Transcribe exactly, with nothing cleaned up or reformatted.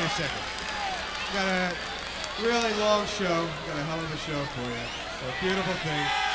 a second. Got a really long show. Got a hell of a show for you. So beautiful thing.